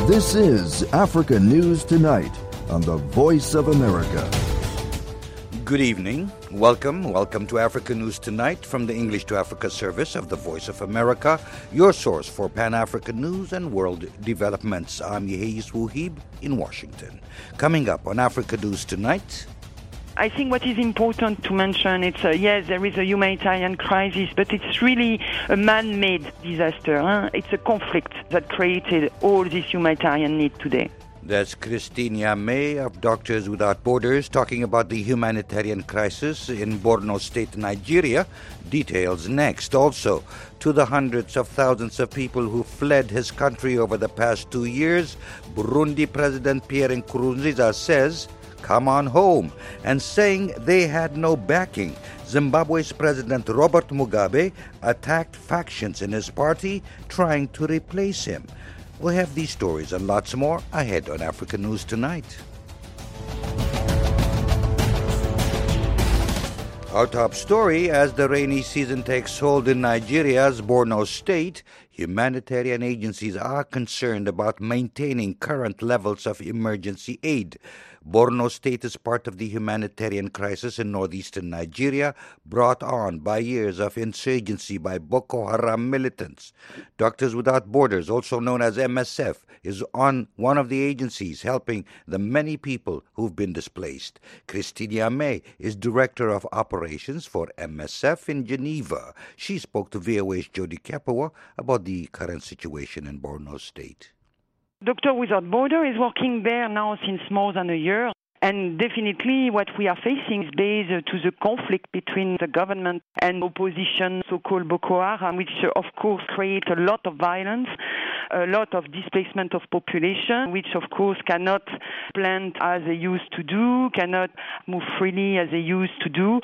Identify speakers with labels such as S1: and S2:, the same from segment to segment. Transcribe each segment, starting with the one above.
S1: This is Africa News Tonight on the Voice of America.
S2: Good evening. Welcome to Africa News Tonight from the English to Africa service of the Voice of America, your source for Pan-African news and world developments. I'm Yehis Wuhib in Washington. Coming up on Africa News Tonight.
S3: I think what is important to mention, it's yes, there is a humanitarian crisis, but it's really a man-made disaster. It's a conflict that created all this humanitarian need today.
S2: That's Christina May of Doctors Without Borders talking about the humanitarian crisis in Borno State, Nigeria. Details next. Also, to the hundreds of thousands of people who fled his country over the past 2 years, Burundi President Pierre Nkurunziza says, "Come on home," and saying they had no backing. Zimbabwe's President Robert Mugabe attacked factions in his party trying to replace him. We'll have these stories and lots more ahead on Africa News Tonight. Our top story, as the rainy season takes hold in Nigeria's Borno State, humanitarian agencies are concerned about maintaining current levels of emergency aid. Borno State is part of the humanitarian crisis in northeastern Nigeria, brought on by years of insurgency by Boko Haram militants. Doctors Without Borders, also known as MSF, is on one of the agencies helping the many people who've been displaced. Christina May is Director of Operations for MSF in Geneva. She spoke to VOA's Jody Kapoor about the current situation in Borno State.
S3: Doctors Without Borders is working there now since more than a year. And definitely what we are facing is based to the conflict between the government and opposition, so-called Boko Haram, which of course creates a lot of violence, a lot of displacement of population, which of course cannot plant as they used to do, cannot move freely as they used to do.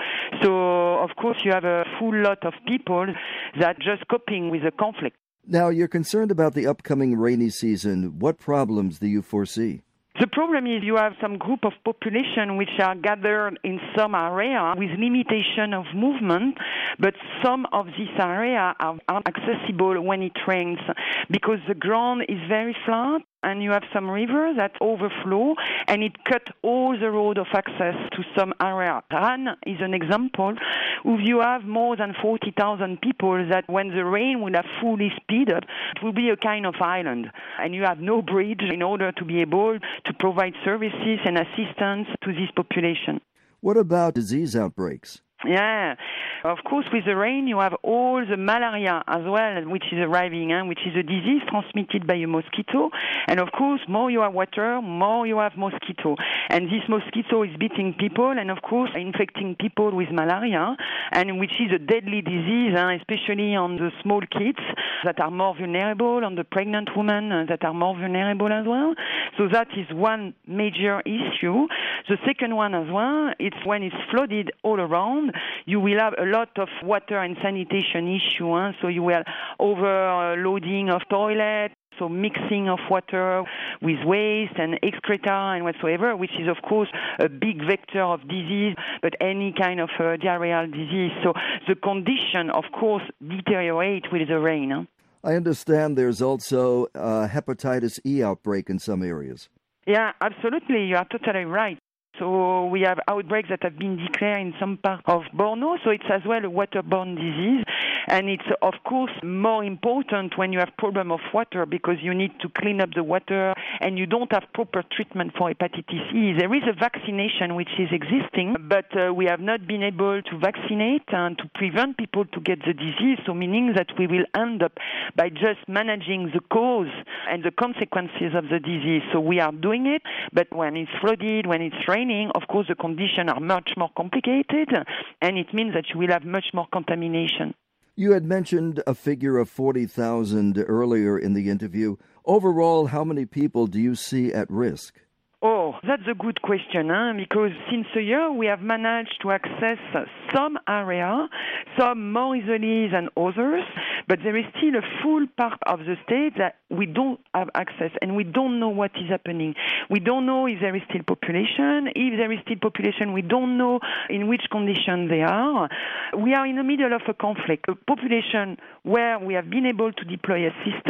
S3: So of course you have a full lot of people that are just coping with the conflict.
S1: Now, you're concerned about the upcoming rainy season. What problems do you foresee?
S3: The problem is you have some group of population which are gathered in some area with limitation of movement, but some of this area are accessible when it rains because the ground is very flat and you have some rivers that overflow and it cut all the road of access to some area. Ran is an example. If you have more than 40,000 people that when the rain will have fully speed up, it will be a kind of island. And you have no bridge in order to be able to provide services and assistance to this population.
S1: What about disease outbreaks?
S3: Yeah, of course, with the rain, you have all the malaria as well, which is arriving, which is a disease transmitted by a mosquito. And of course, more you have water, more you have mosquito. And this mosquito is beating people and, of course, infecting people with malaria, and which is a deadly disease, especially on the small kids that are more vulnerable, on the pregnant women that are more vulnerable as well. So that is one major issue. The second one as well, it's when it's flooded all around, you will have a lot of water and sanitation issue. So you will overloading of toilets, so mixing of water with waste and excreta and whatsoever, which is, of course, a big vector of disease, but any kind of diarrheal disease. So the condition, of course, deteriorate with the rain.
S1: I understand there's also a hepatitis E outbreak in some areas.
S3: Yeah, absolutely. You are totally right. So we have outbreaks that have been declared in some part of Borno, so it's as well a waterborne disease. And it's, of course, more important when you have problem of water because you need to clean up the water and you don't have proper treatment for hepatitis E. There is a vaccination which is existing, but we have not been able to vaccinate and to prevent people to get the disease, so meaning that we will end up by just managing the cause and the consequences of the disease. So we are doing it, but when it's flooded, when it's raining, of course, the conditions are much more complicated, and it means that you will have much more contamination.
S1: You had mentioned a figure of 40,000 earlier in the interview. Overall, how many people do you see at risk?
S3: Oh, that's a good question, because since a year we have managed to access some area, some more easily than others, but there is still a full part of the state that we don't have access and we don't know what is happening. We don't know if there is still population. If there is still population, we don't know in which condition they are. We are in the middle of a conflict, a population where we have been able to deploy assistance,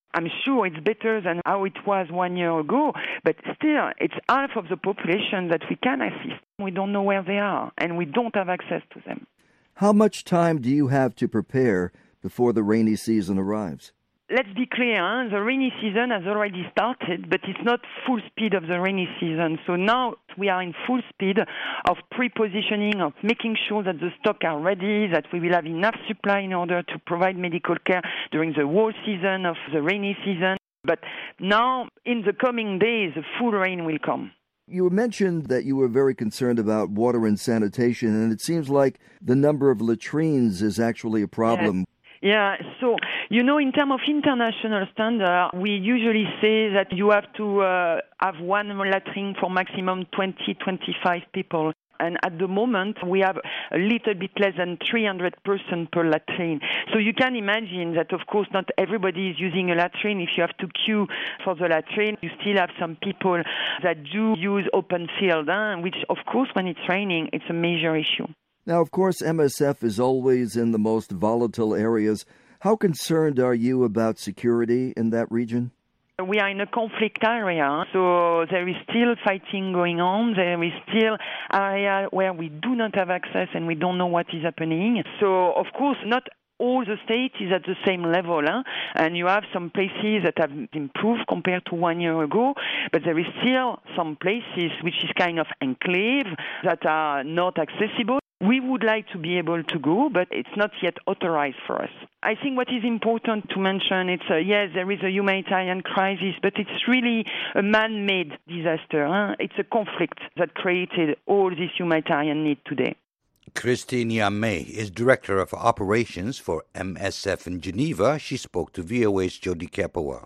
S3: I'm sure it's better than how it was 1 year ago, but still, it's half of the population that we can assist. We don't know where they are, and we don't have access to them.
S1: How much time do you have to prepare before the rainy season arrives?
S3: Let's be clear, the rainy season has already started, but it's not full speed of the rainy season. So now we are in full speed of pre-positioning, of making sure that the stock are ready, that we will have enough supply in order to provide medical care during the whole season of the rainy season. But now, in the coming days, the full rain will come.
S1: You mentioned that you were very concerned about water and sanitation, and it seems like the number of latrines is actually a problem.
S3: Yeah, so, in terms of international standard, we usually say that you have to have one latrine for maximum 20-25 people. And at the moment, we have a little bit less than 300 persons per latrine. So you can imagine that, of course, not everybody is using a latrine. If you have to queue for the latrine, you still have some people that do use open field, which, of course, when it's raining, it's a major issue.
S1: Now, of course, MSF is always in the most volatile areas. How concerned are you about security in that region?
S3: We are in a conflict area, so there is still fighting going on. There is still area where we do not have access and we don't know what is happening. So, of course, not all the state is at the same level, and you have some places that have improved compared to 1 year ago, but there is still some places which is kind of enclave that are not accessible. We would like to be able to go, but it's not yet authorized for us. I think what is important to mention, it's yes, there is a humanitarian crisis, but it's really a man-made disaster. It's a conflict that created all this humanitarian need today.
S2: Christine Yamé is Director of Operations for MSF in Geneva. She spoke to VOA's Jody Kepawa.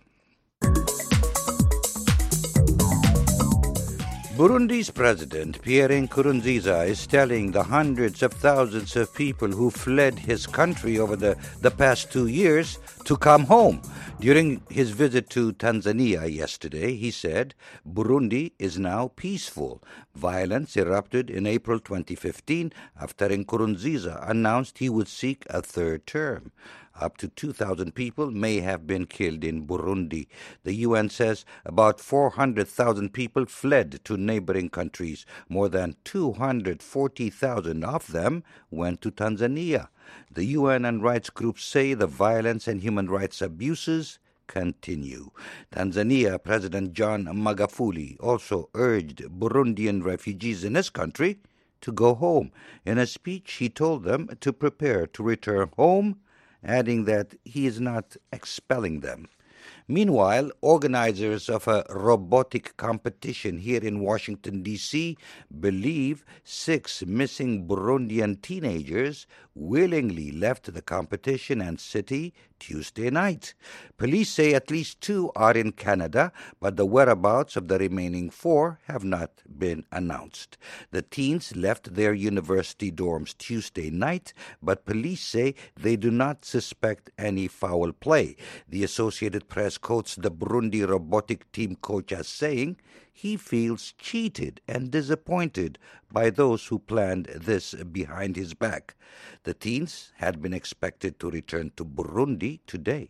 S2: Burundi's President Pierre Nkurunziza is telling the hundreds of thousands of people who fled his country over the past 2 years to come home. During his visit to Tanzania yesterday, he said, Burundi is now peaceful. Violence erupted in April 2015 after Nkurunziza announced he would seek a third term. Up to 2,000 people may have been killed in Burundi. The UN says about 400,000 people fled to neighboring countries. More than 240,000 of them went to Tanzania. The UN and rights groups say the violence and human rights abuses continue. Tanzania President John Magufuli also urged Burundian refugees in his country to go home. In a speech, he told them to prepare to return home, adding that he is not expelling them. Meanwhile, organizers of a robotic competition here in Washington, D.C. believe 6 missing Burundian teenagers willingly left the competition and city Tuesday night. Police say at least 2 are in Canada, but the whereabouts of the remaining 4 have not been announced. The teens left their university dorms Tuesday night, but police say they do not suspect any foul play. The Associated Press quotes the Burundi robotic team coach as saying he feels cheated and disappointed by those who planned this behind his back. The teens had been expected to return to Burundi today.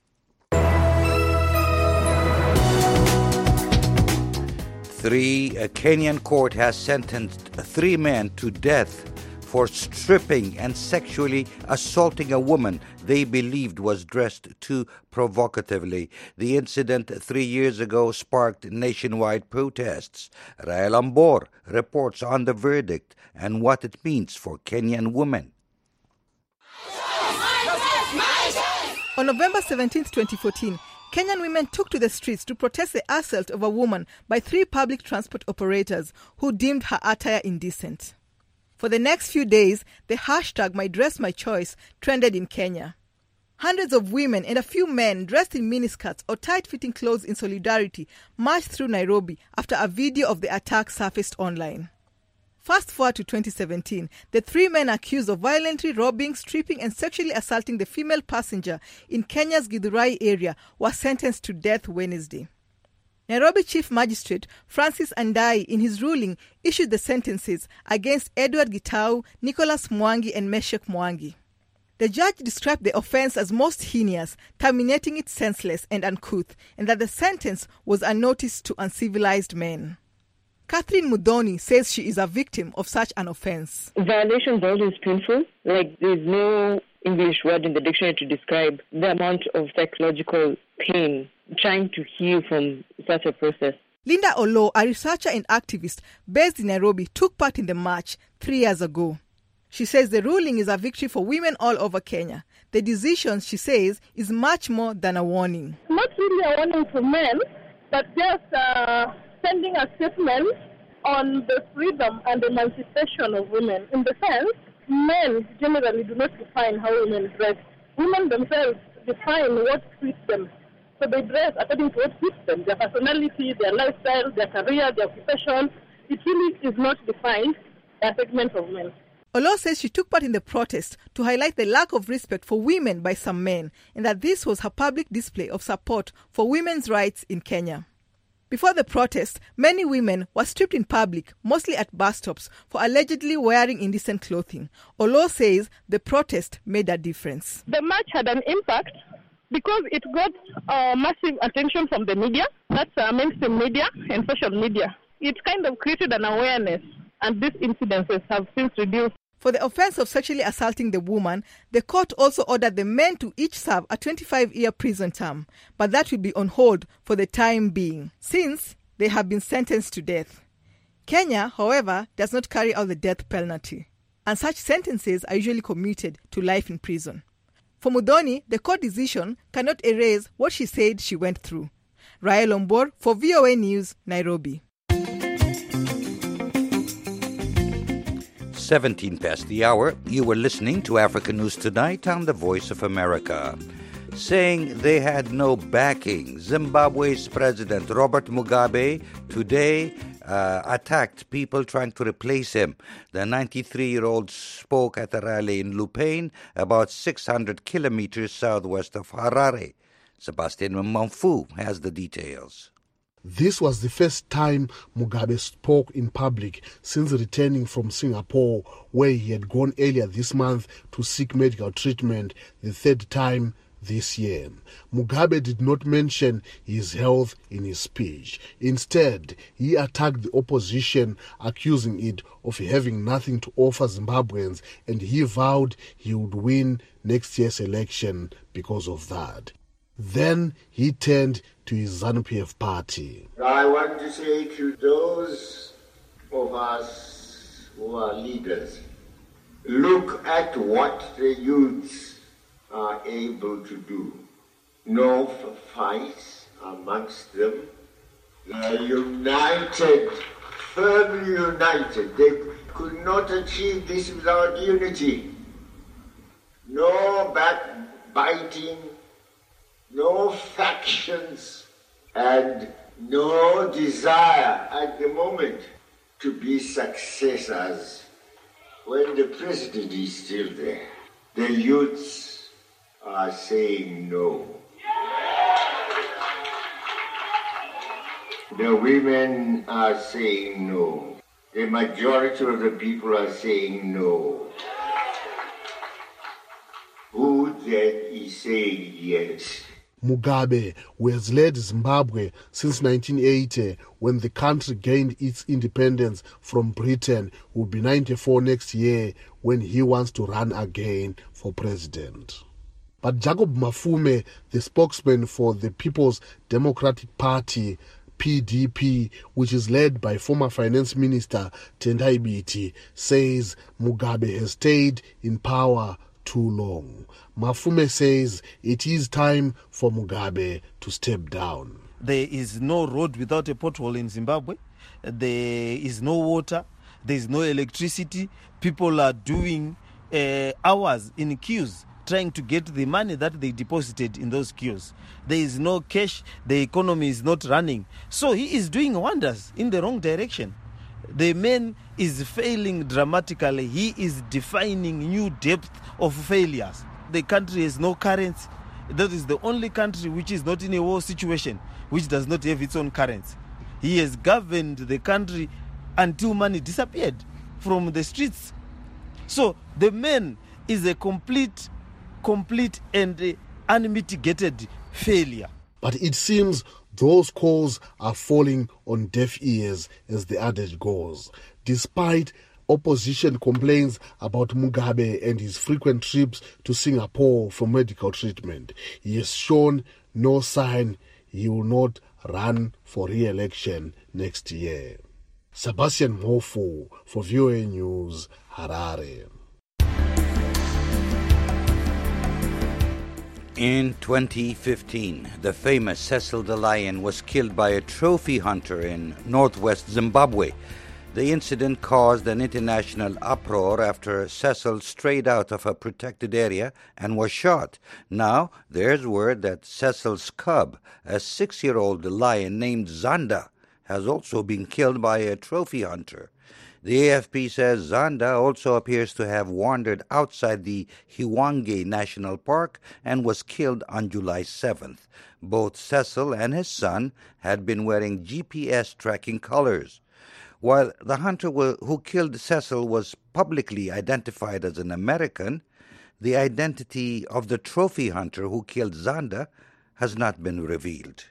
S2: A Kenyan court has sentenced 3 men to death for stripping and sexually assaulting a woman they believed was dressed too provocatively. The incident 3 years ago sparked nationwide protests. Rael Ambor reports on the verdict and what it means for Kenyan women.
S4: On November 17, 2014, Kenyan women took to the streets to protest the assault of a woman by 3 public transport operators who deemed her attire indecent. For the next few days, the hashtag #MyDressMyChoice trended in Kenya. Hundreds of women and a few men dressed in miniskirts or tight-fitting clothes in solidarity marched through Nairobi after a video of the attack surfaced online. Fast forward to 2017, the 3 men accused of violently robbing, stripping and sexually assaulting the female passenger in Kenya's Githurai area were sentenced to death Wednesday. Nairobi Chief Magistrate Francis Andai, in his ruling, issued the sentences against Edward Gitau, Nicholas Mwangi and Meshek Mwangi. The judge described the offence as most heinous, terminating it senseless and uncouth, and that the sentence was a notice to uncivilized men. Catherine Mudhoni says she is a victim of such an offence.
S5: Violations are always painful. Like, there's no English word in the dictionary to describe the amount of psychological pain trying to heal from such a process.
S4: Linda Olo, a researcher and activist based in Nairobi, took part in the march 3 years ago. She says the ruling is a victory for women all over Kenya. The decision, she says, is much more than a warning.
S6: Not really a warning for men, but just sending a statement on the freedom and emancipation of women. In the sense, men generally do not define how women dress. Women themselves define what suits them. So they dress according to what suits them, their personality, their lifestyle, their career, their occupation. It really is not defined by a segment of men.
S4: Olo says she took part in the protest to highlight the lack of respect for women by some men, and that this was her public display of support for women's rights in Kenya. Before the protest, many women were stripped in public, mostly at bus stops, for allegedly wearing indecent clothing. Olo says the protest made a difference.
S6: The march had an impact because it got massive attention from the media, that's mainstream media and social media. It kind of created an awareness, and these incidences have since reduced.
S4: For the offence of sexually assaulting the woman, the court also ordered the men to each serve a 25-year prison term, but that will be on hold for the time being, since they have been sentenced to death. Kenya, however, does not carry out the death penalty, and such sentences are usually commuted to life in prison. For Mudhoni, the court decision cannot erase what she said she went through. Rael Ombor for VOA News, Nairobi.
S2: 17 past the hour, you were listening to Africa News Tonight on the Voice of America. Saying they had no backing, Zimbabwe's President Robert Mugabe today attacked people trying to replace him. The 93-year-old spoke at a rally in Lupane, about 600 kilometers southwest of Harare. Sebastian Mmanfu has the details.
S7: This was the first time Mugabe spoke in public since returning from Singapore, where he had gone earlier this month to seek medical treatment, the third time this year. Mugabe did not mention his health in his speech. Instead, he attacked the opposition, accusing it of having nothing to offer Zimbabweans, and he vowed he would win next year's election because of that. Then he turned to his ZANU-PF party.
S8: I want to say to those of us who are leaders, look at what the youths are able to do. No fights amongst them. They are united, firmly united. They could not achieve this without unity. No backbiting, no factions, and no desire at the moment to be successors when the president is still there. The youths are saying no. The women are saying no. The majority of the people are saying no. Who then is saying yes?
S7: Mugabe, who has led Zimbabwe since 1980, when the country gained its independence from Britain, will be 94 next year when he wants to run again for president. But Jacob Mafume, the spokesman for the People's Democratic Party, PDP, which is led by former Finance Minister Tendai Biti, says Mugabe has stayed in power too long. Mafume says it is time for Mugabe to step down.
S9: There is no road without a pothole in Zimbabwe. There is no water. There is no electricity. People are doing hours in queues trying to get the money that they deposited in those queues. There is no cash. The economy is not running. So he is doing wonders in the wrong direction. The man is failing dramatically. He is defining new depth of failures. The country has no currency. That is the only country which is not in a war situation, which does not have its own currency. He has governed the country until money disappeared from the streets. So the man is a complete complete and unmitigated failure.
S7: But it seems those calls are falling on deaf ears, as the adage goes. Despite opposition complaints about Mugabe and his frequent trips to Singapore for medical treatment, he has shown no sign he will not run for re-election next year. Sebastian Mofu for VOA News, Harare.
S2: In 2015, the famous Cecil the Lion was killed by a trophy hunter in northwest Zimbabwe. The incident caused an international uproar after Cecil strayed out of a protected area and was shot. Now, there's word that Cecil's cub, a 6-year-old lion named Zanda, has also been killed by a trophy hunter. The AFP says Zanda also appears to have wandered outside the Hwange National Park and was killed on July 7th. Both Cecil and his son had been wearing GPS tracking collars. While the hunter who killed Cecil was publicly identified as an American, the identity of the trophy hunter who killed Zanda has not been revealed.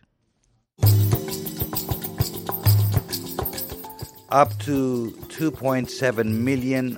S2: Up to 2.7 million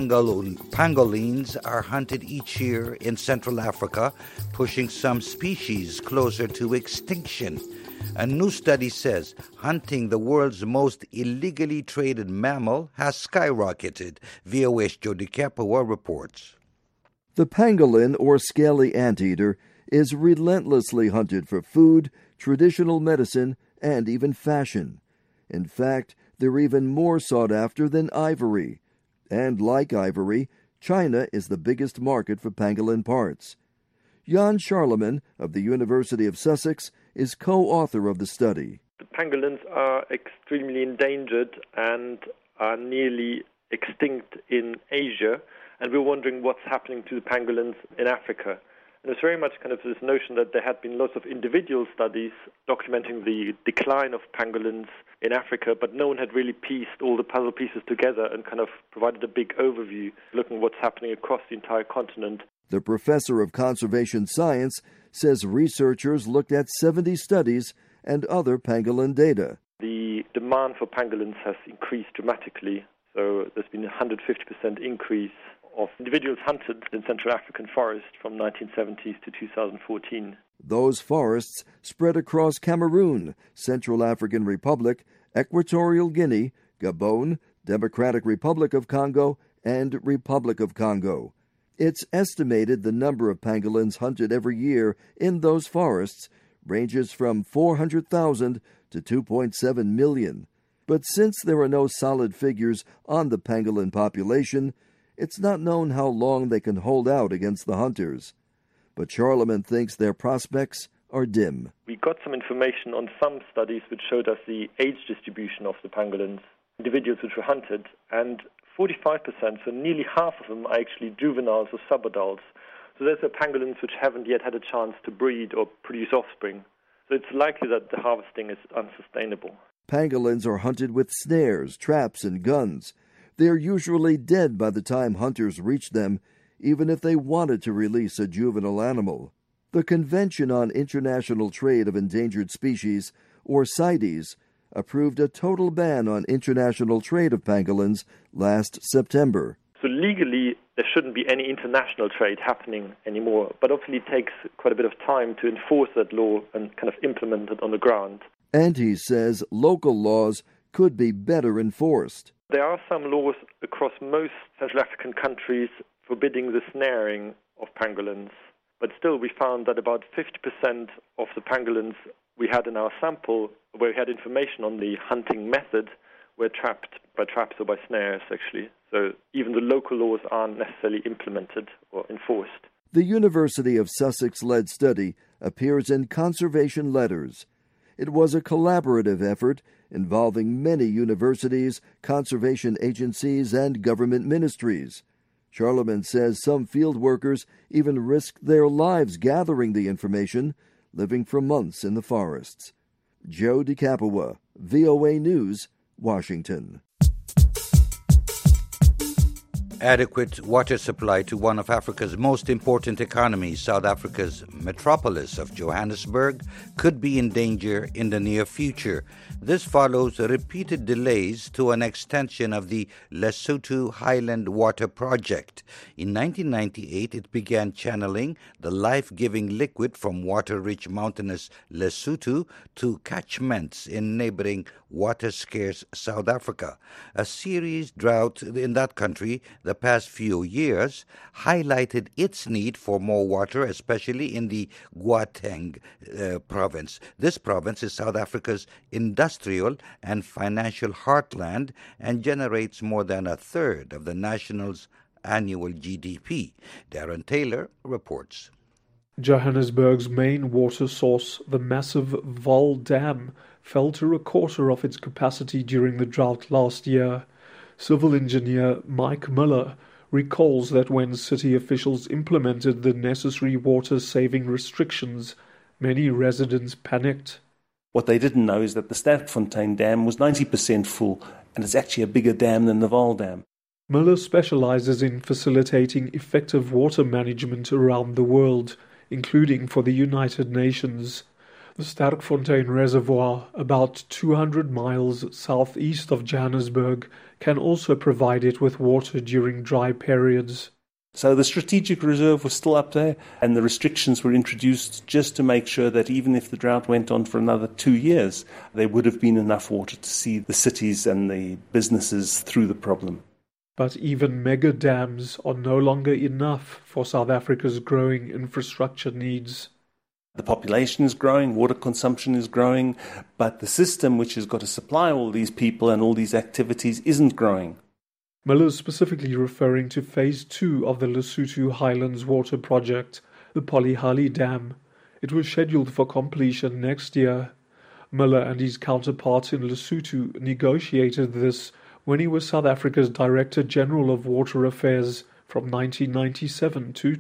S2: pangolins are hunted each year in Central Africa, pushing some species closer to extinction. A new study says hunting the world's most illegally traded mammal has skyrocketed. VOA's Jody Kapua reports.
S1: The pangolin, or scaly anteater, is relentlessly hunted for food, traditional medicine, and even fashion. In fact, they're even more sought after than ivory. And like ivory, China is the biggest market for pangolin parts. Jan Charlemagne of the University of Sussex is co-author of the study.
S10: The pangolins are extremely endangered and are nearly extinct in Asia, and we're wondering what's happening to the pangolins in Africa. And it's very much kind of this notion that there had been lots of individual studies documenting the decline of pangolins in Africa, but no one had really pieced all the puzzle pieces together and kind of provided a big overview, looking at what's happening across the entire continent.
S1: The professor of conservation science says researchers looked at 70 studies and other pangolin data.
S10: The demand for pangolins has increased dramatically, so there's been a 150% increase of individuals hunted in Central African forests from 1970s to 2014.
S1: Those forests spread across Cameroon, Central African Republic, Equatorial Guinea, Gabon, Democratic Republic of Congo, and Republic of Congo. It's estimated the number of pangolins hunted every year in those forests ranges from 400,000 to 2.7 million. But since there are no solid figures on the pangolin population, it's not known how long they can hold out against the hunters. But Charlemagne thinks their prospects are dim.
S10: We got some information on some studies which showed us the age distribution of the pangolins, individuals which were hunted, and 45%, so nearly half of them, are actually juveniles or subadults. So there's pangolins which haven't yet had a chance to breed or produce offspring. So it's likely that the harvesting is unsustainable.
S1: Pangolins are hunted with snares, traps, and guns. They're usually dead by the time hunters reach them, even if they wanted to release a juvenile animal. The Convention on International Trade of Endangered Species, or CITES, approved a total ban on international trade of pangolins last September.
S10: So legally, there shouldn't be any international trade happening anymore, but obviously it takes quite a bit of time to enforce that law and kind of implement it on the ground.
S1: And he says local laws could be better enforced.
S10: There are some laws across most Central African countries forbidding the snaring of pangolins, but still we found that about 50% of the pangolins we had in our sample, where we had information on the hunting method, were trapped by traps or by snares, actually. So even the local laws aren't necessarily implemented or enforced.
S1: The University of Sussex-led study appears in Conservation Letters. It was a collaborative effort involving many universities, conservation agencies, and government ministries. Charlemagne says some field workers even risked their lives gathering the information, living for months in the forests. Joe DeCapua, VOA News, Washington.
S2: Adequate water supply to one of Africa's most important economies, South Africa's metropolis of Johannesburg, could be in danger in the near future. This follows repeated delays to an extension of the Lesotho Highland Water Project. In 1998, it began channeling the life-giving liquid from water-rich mountainous Lesotho to catchments in neighboring water-scarce South Africa. A serious drought in that country the past few years highlighted its need for more water, especially in the Gauteng province. This province is South Africa's industrial and financial heartland and generates more than a third of the national's annual GDP. Darren Taylor reports.
S11: Johannesburg's main water source, the massive Vaal Dam, fell to a quarter of its capacity during the drought last year. Civil engineer Mike Miller recalls that when city officials implemented the necessary water-saving restrictions, many residents panicked.
S12: What they didn't know is that the Sterkfontein Dam was 90% full, and it's actually a bigger dam than the Vaal Dam.
S11: Miller specializes in facilitating effective water management around the world, including for the United Nations. The Sterkfontein Reservoir, about 200 miles southeast of Johannesburg, can also provide it with water during dry periods.
S12: So the strategic reserve was still up there, and the restrictions were introduced just to make sure that even if the drought went on for another 2 years, there would have been enough water to see the cities and the businesses through the problem.
S11: But even mega dams are no longer enough for South Africa's growing infrastructure needs.
S12: The population is growing, water consumption is growing, but the system which has got to supply all these people and all these activities isn't growing.
S11: Miller is specifically referring to Phase 2 of the Lesotho Highlands Water Project, the Polihali Dam. It was scheduled for completion next year. Miller and his counterparts in Lesotho negotiated this when he was South Africa's Director General of Water Affairs from 1997 to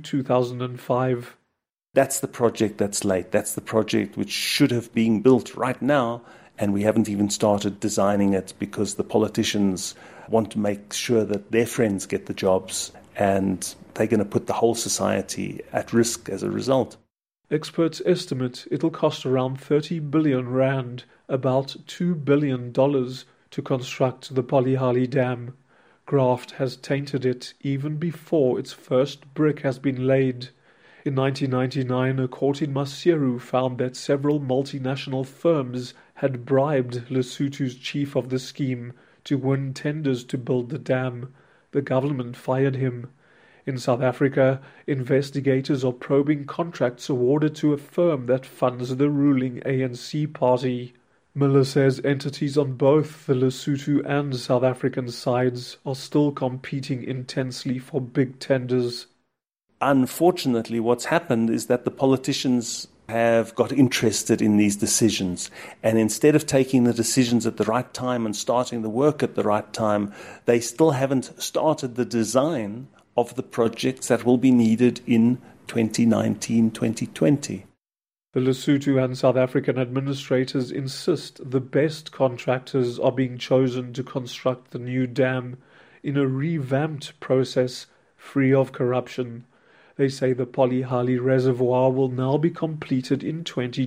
S11: 2005.
S12: That's the project that's late. That's the project which should have been built right now, and we haven't even started designing it because the politicians want to make sure that their friends get the jobs, and they're going to put the whole society at risk as a result.
S11: Experts estimate it'll cost around 30 billion rand, about $2 billion, to construct the Polihali Dam. Graft has tainted it even before its first brick has been laid. In 1999, a court in Maseru found that several multinational firms had bribed Lesotho's chief of the scheme to win tenders to build the dam. The government fired him. In South Africa, investigators are probing contracts awarded to a firm that funds the ruling ANC party. Miller says entities on both the Lesotho and South African sides are still competing intensely for big tenders.
S12: Unfortunately, what's happened is that the politicians have got interested in these decisions, and instead of taking the decisions at the right time and starting the work at the right time, they still haven't started the design of the projects that will be needed in 2019, 2020.
S11: The Lesotho and South African administrators insist the best contractors are being chosen to construct the new dam in a revamped process free of corruption. They say the Polihali Reservoir will now be completed in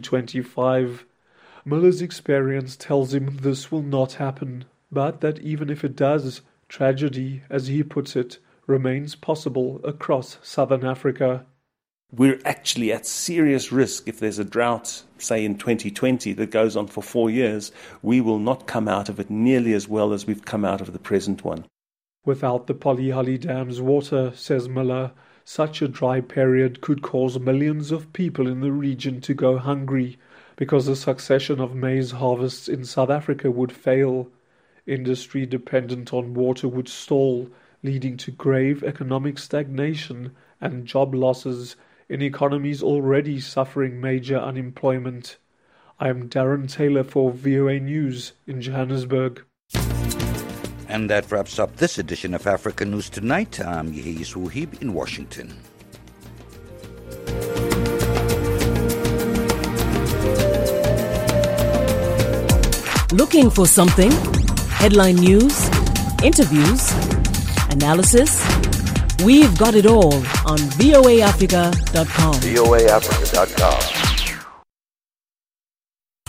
S11: 2025. Miller's experience tells him this will not happen, but that even if it does, tragedy, as he puts it, remains possible across southern Africa.
S12: We're actually at serious risk if there's a drought, say in 2020, that goes on for 4 years. We will not come out of it nearly as well as we've come out of the present one.
S11: Without the Polihali Dam's water, says Miller, such a dry period could cause millions of people in the region to go hungry because a succession of maize harvests in South Africa would fail. Industry dependent on water would stall, leading to grave economic stagnation and job losses in economies already suffering major unemployment. I am Darren Taylor for VOA News in Johannesburg.
S2: And that wraps up this edition of Africa News Tonight. I'm Yehi Suhib in Washington.
S13: Looking for something? Headline news, interviews, analysis, We've got it all on voaafrica.com.
S14: voaafrica.com.